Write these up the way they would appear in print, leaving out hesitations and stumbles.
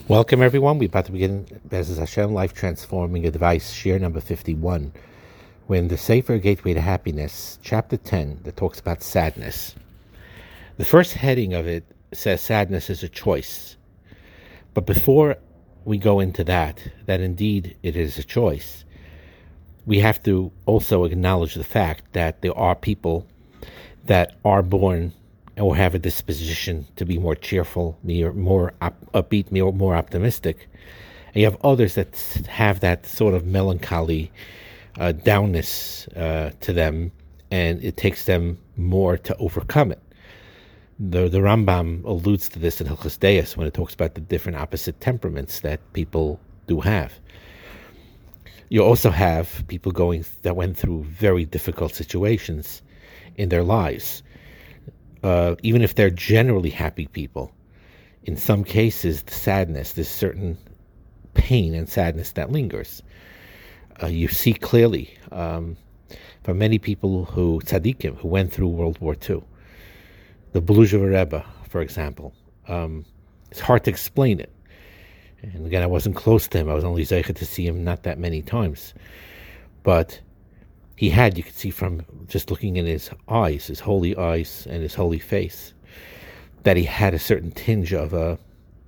Welcome, everyone. We're about to begin Bezos Hashem Life Transforming Advice, share number 51. We're in the Sefer Gateway to Happiness, chapter 10, that talks about sadness. The first heading of it says sadness is a choice. But before we go into that indeed it is a choice, we have to also acknowledge the fact that there are people that are born or have a disposition to be more cheerful, more upbeat, more optimistic. And you have others that have that sort of melancholy downness to them, and it takes them more to overcome it. The Rambam alludes to this in Hilchos Deis when it talks about the different opposite temperaments that people do have. You also have people that went through very difficult situations in their lives. Even if they're generally happy people, in some cases, the sadness, there's certain pain and sadness that lingers. You see clearly from many people tzaddikim, who went through World War II. The Beluzhever Rebbe, for example. It's hard to explain it. And again, I wasn't close to him. I was only zeicher to see him not that many times. But you could see from just looking in his eyes, his holy eyes and his holy face, that he had a certain tinge of a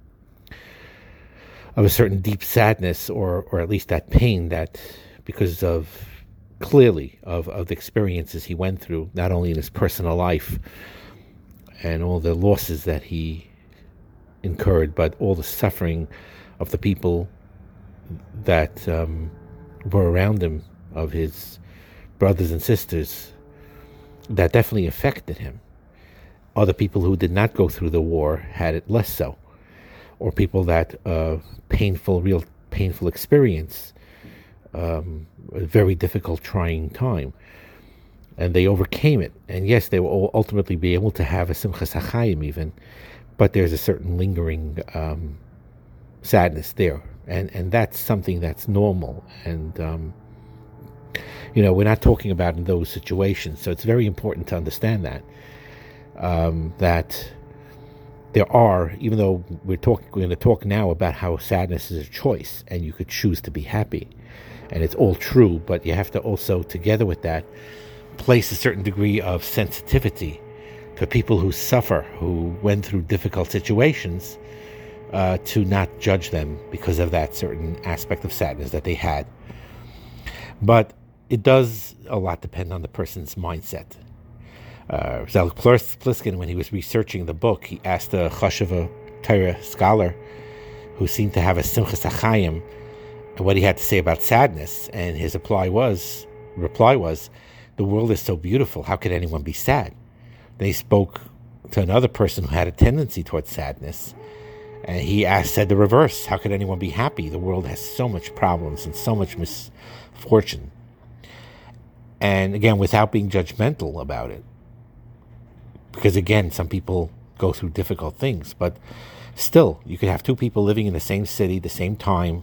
certain deep sadness, or at least that pain, that because of the experiences he went through, not only in his personal life and all the losses that he incurred, but all the suffering of the people that were around him, of his brothers and sisters, that definitely affected him. Other people who did not go through the war had it less so, or people that real painful experience, a very difficult, trying time, and they overcame it. And yes, they will all ultimately be able to have a simchas hachayim even, but there's a certain lingering sadness there, and that's something that's normal. And we're not talking about in those situations. So it's very important to understand that there are, even though we're going to talk now about how sadness is a choice and you could choose to be happy, and it's all true, but you have to also, together with that, place a certain degree of sensitivity for people who suffer, who went through difficult situations, to not judge them because of that certain aspect of sadness that they had. But it does a lot depend on the person's mindset. Zalek Pliskin, when he was researching the book, he asked a Chashava Torah scholar who seemed to have a simchas hachayim what he had to say about sadness, and his reply was, "The world is so beautiful. How could anyone be sad?" Then he spoke to another person who had a tendency towards sadness, and he said the reverse: "How could anyone be happy? The world has so much problems and so much misfortune." And again, without being judgmental about it, because again, some people go through difficult things, but still, you could have two people living in the same city, the same time,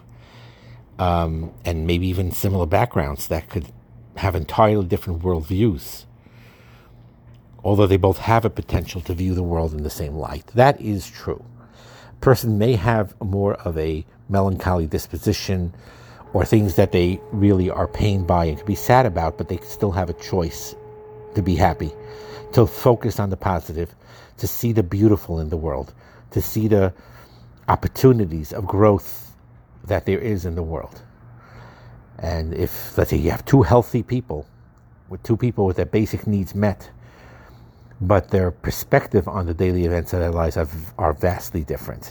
and maybe even similar backgrounds that could have entirely different worldviews, although they both have a potential to view the world in the same light. That is true. A person may have more of a melancholy disposition, or things that they really are pained by and can be sad about, but they still have a choice to be happy, to focus on the positive, to see the beautiful in the world, to see the opportunities of growth that there is in the world. And if, let's say, you have two healthy people with their basic needs met, but their perspective on the daily events of their lives are vastly different.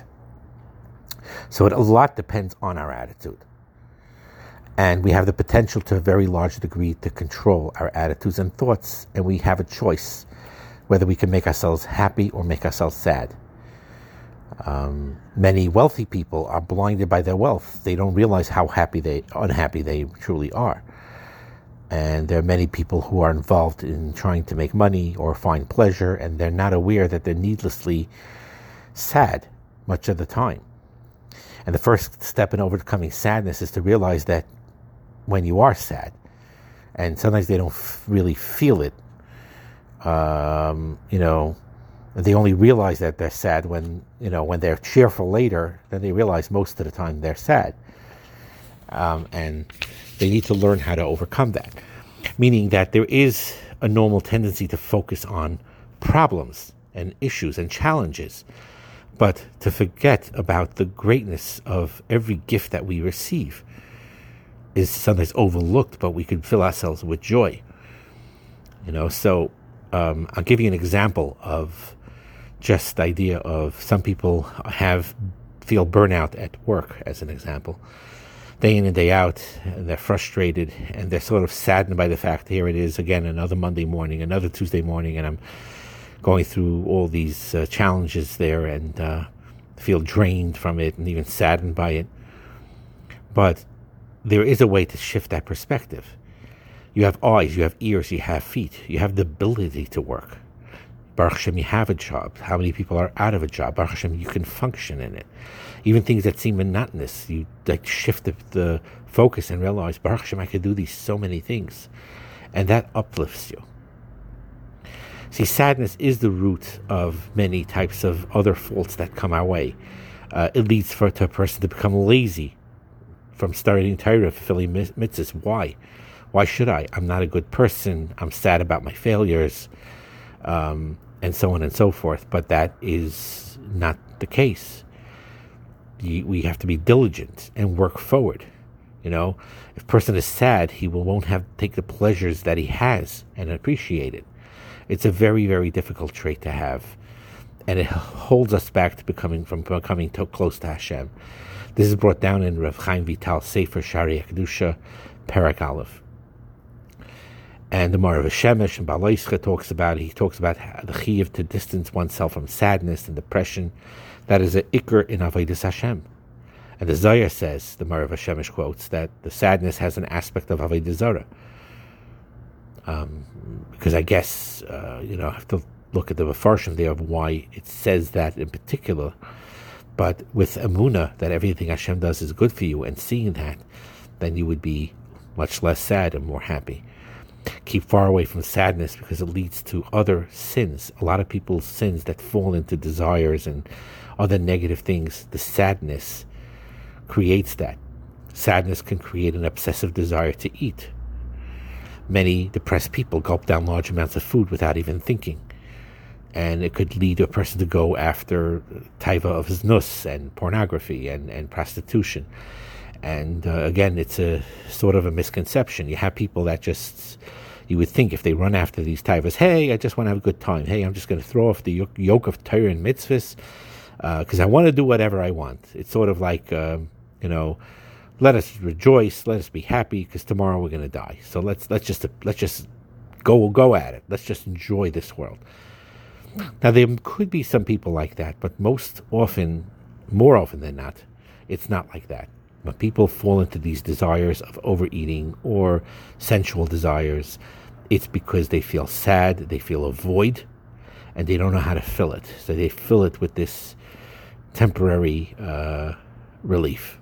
So a lot depends on our attitude. And we have the potential to a very large degree to control our attitudes and thoughts, and we have a choice whether we can make ourselves happy or make ourselves sad. Many wealthy people are blinded by their wealth. They don't realize how unhappy they truly are. And there are many people who are involved in trying to make money or find pleasure, and they're not aware that they're needlessly sad much of the time. And the first step in overcoming sadness is to realize that when you are sad, and sometimes they don't really feel it, They only realize that they're sad when they're cheerful later. Then they realize most of the time they're sad, and they need to learn how to overcome that. Meaning that there is a normal tendency to focus on problems and issues and challenges, but to forget about the greatness of every gift that we receive is sometimes overlooked, but we can fill ourselves with joy. So I'll give you an example of just the idea of some people feel burnout at work, as an example. Day in and day out, and they're frustrated, and they're sort of saddened by the fact, here it is again, another Monday morning, another Tuesday morning, and I'm going through all these challenges there, and feel drained from it, and even saddened by it. But there is a way to shift that perspective. You have eyes, you have ears, you have feet, you have the ability to work. Baruch Hashem, you have a job. How many people are out of a job? Baruch Hashem, you can function in it. Even things that seem monotonous, you shift the focus and realize, Baruch Hashem, I can do so many things. And that uplifts you. See, sadness is the root of many types of other faults that come our way. It leads to a person to become lazy from starting Torah, fulfilling mitzvahs. Why? Why should I? I'm not a good person. I'm sad about my failures. And so on and so forth. But that is not the case. We have to be diligent and work forward. If a person is sad, he won't take the pleasures that he has and appreciate it. It's a very, very difficult trait to have. And it holds us back to becoming too close to Hashem. This is brought down in Rav Chaim Vital Sefer Shari HaKedusha, Perek Aleph. And the Marav Shemesh and Balaischa talks about the chiyuv to distance oneself from sadness and depression. That is a ikr in Avodas Hashem. And the Zohar says, the Marav Shemesh quotes, that the sadness has an aspect of Avodah Zarah. Because I guess, I have to look at the Mefarshim there of why it says that in particular. But with Emunah, that everything Hashem does is good for you, and seeing that, then you would be much less sad and more happy. Keep far away from sadness because it leads to other sins. A lot of people's sins that fall into desires and other negative things, the sadness creates that. Sadness can create an obsessive desire to eat. Many depressed people gulp down large amounts of food without even thinking. And it could lead a person to go after taiva of znus and pornography and prostitution. And again, it's a sort of a misconception. You have people that you would think if they run after these taivas, hey, I just want to have a good time. Hey, I'm just going to throw off the yoke of Torah and mitzvahs because I want to do whatever I want. It's sort of like, let us rejoice, let us be happy because tomorrow we're going to die. So let's just go at it. Let's just enjoy this world. Now, there could be some people like that, but more often than not, it's not like that. When people fall into these desires of overeating or sensual desires, it's because they feel sad, they feel a void, and they don't know how to fill it. So they fill it with this temporary relief.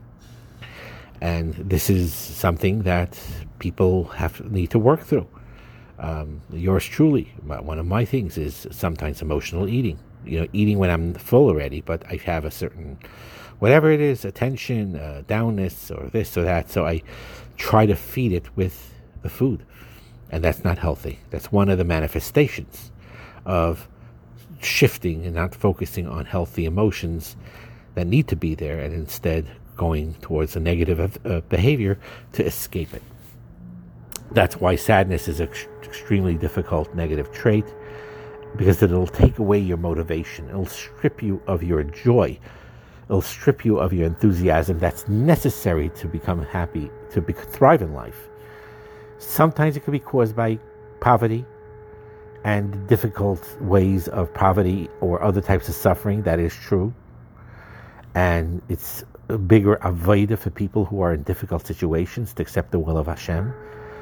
And this is something that people need to work through. Yours truly, one of my things is sometimes emotional eating. Eating when I'm full already, but I have a certain, whatever it is, attention, downness, or this or that. So I try to feed it with the food. And that's not healthy. That's one of the manifestations of shifting and not focusing on healthy emotions that need to be there, and instead going towards a negative behavior to escape it. That's why sadness is an extremely difficult negative trait, because it'll take away your motivation. It'll strip you of your joy. It'll strip you of your enthusiasm that's necessary to become happy, to thrive in life. Sometimes it can be caused by poverty and difficult ways of poverty or other types of suffering. That is true. And it's a bigger avodah for people who are in difficult situations to accept the will of Hashem.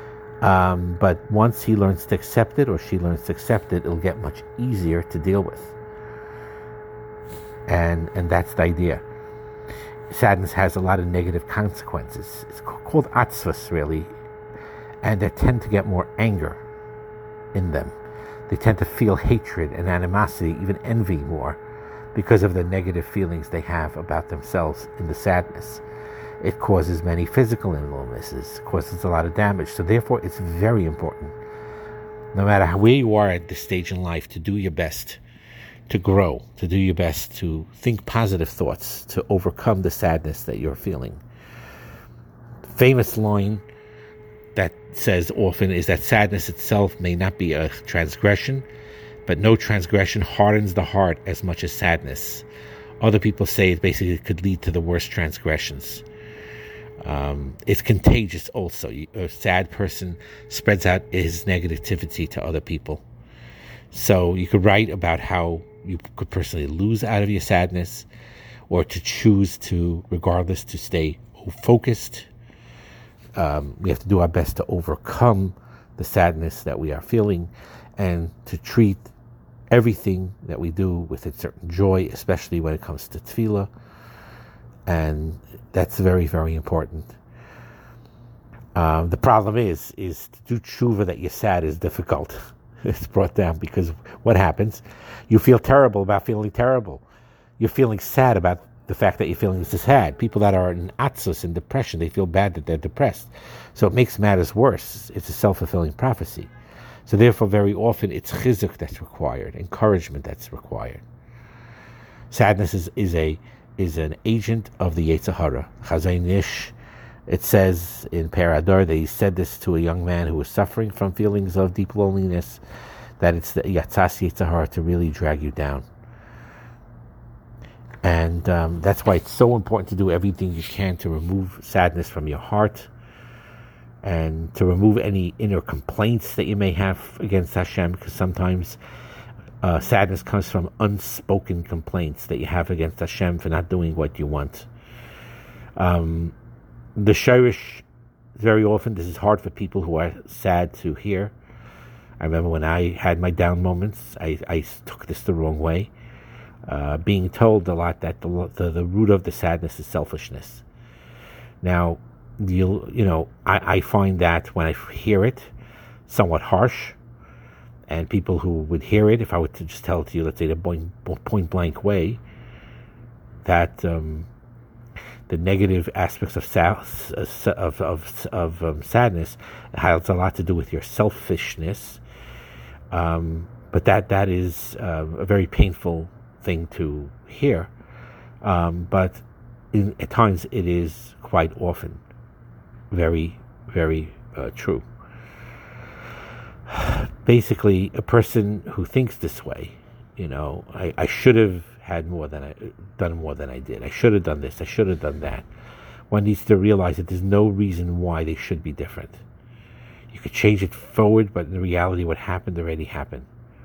But once he learns to accept it, or she learns to accept it, it'll get much easier to deal with. And that's the idea. Sadness has a lot of negative consequences. It's called atzvus, really. And they tend to get more anger in them. They tend to feel hatred and animosity, even envy more, because of the negative feelings they have about themselves in the sadness. It causes many physical illnesses, causes a lot of damage. So therefore, it's very important, no matter where you are at this stage in life, to do your best to grow, to do your best to think positive thoughts, to overcome the sadness that you're feeling. Famous line that says often is that sadness itself may not be a transgression, but no transgression hardens the heart as much as sadness. Other people say it basically could lead to the worst transgressions. It's contagious also. A sad person spreads out his negativity to other people. So you could write about how you could personally lose out of your sadness, or to choose to, regardless, to stay focused. We have to do our best to overcome the sadness that we are feeling, and to treat everything that we do with a certain joy, especially when it comes to tefillah. And that's very, very important. The problem is to do tshuva that you're sad is difficult. It's brought down because what happens? You feel terrible about feeling terrible. You're feeling sad about the fact that you're feeling sad. People that are in atzus, in depression, they feel bad that they're depressed. So it makes matters worse. It's a self-fulfilling prophecy. So therefore, very often, it's chizuk that's required, encouragement that's required. Sadness is an agent of the Yetzer Hara. Chazon Ish, it says in Perador that he said this to a young man who was suffering from feelings of deep loneliness, that it's the Yatzas Yetzer Hara to really drag you down. And that's why it's so important to do everything you can to remove sadness from your heart, and to remove any inner complaints that you may have against Hashem, because sometimes sadness comes from unspoken complaints that you have against Hashem for not doing what you want. The shirish, very often, this is hard for people who are sad to hear. I remember when I had my down moments, I took this the wrong way. Being told a lot that the root of the sadness is selfishness. Now, I find that when I hear it, somewhat harsh, and people who would hear it, if I were to just tell it to you, let's say the point blank way, that the negative aspects of sadness has a lot to do with your selfishness, but that is a very painful thing to hear, but at times it is quite often very, very true. Basically, a person who thinks this way, I should have had done more than I did. I should have done this. I should have done that. One needs to realize that there's no reason why they should be different. You could change it forward, but in reality, what happened already happened.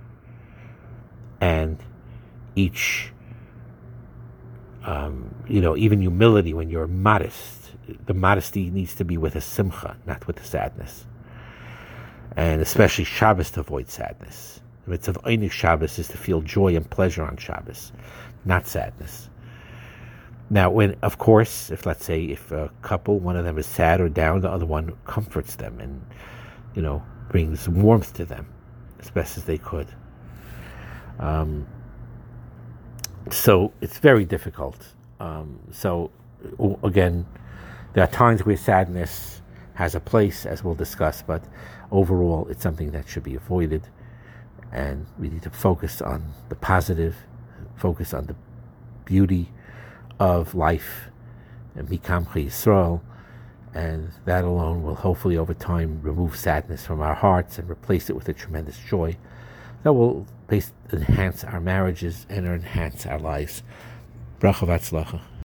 And each, even humility, when you're modest, the modesty needs to be with a simcha, not with a sadness. And especially Shabbos, to avoid sadness. The mitzvah of Einik Shabbos is to feel joy and pleasure on Shabbos, not sadness. Now, of course, if a couple, one of them is sad or down, the other one comforts them and, brings warmth to them as best as they could. So it's very difficult. So again, there are times where sadness has a place, as we'll discuss, but overall, it's something that should be avoided. And we need to focus on the positive, focus on the beauty of life, and Mikam Yisrael, and that alone will hopefully over time remove sadness from our hearts and replace it with a tremendous joy that will enhance our marriages and enhance our lives. Bracha v'atzlacha.